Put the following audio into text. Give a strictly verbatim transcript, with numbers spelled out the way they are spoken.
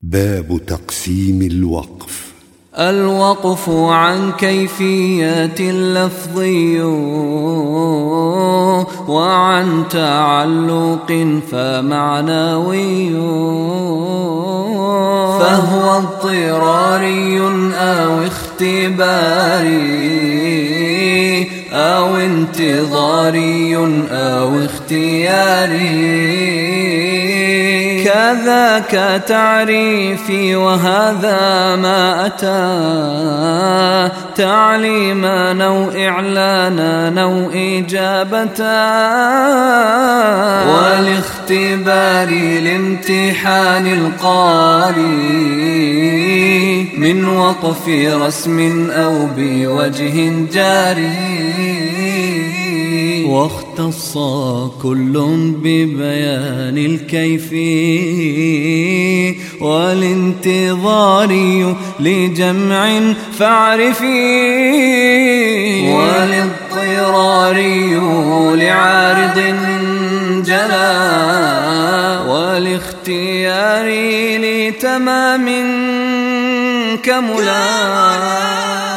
باب تقسيم الوقف. الوقف عن كيفية اللفظي وعن تعلق فمعنوي، فهو اضطراري أو اختباري أو انتظاري أو اختياري، كذاك تعريفي وهذا ما أتى تعليما أو إعلانا أو إجابة، والاختبار لامتحان القارئ من وقف رسم أو بوجه جاري، واختص كل ببيان الكيفي والانتظاري لجمع فاعرفي، والاضطراري لعارض جلا، والاختياري لتمام كملا.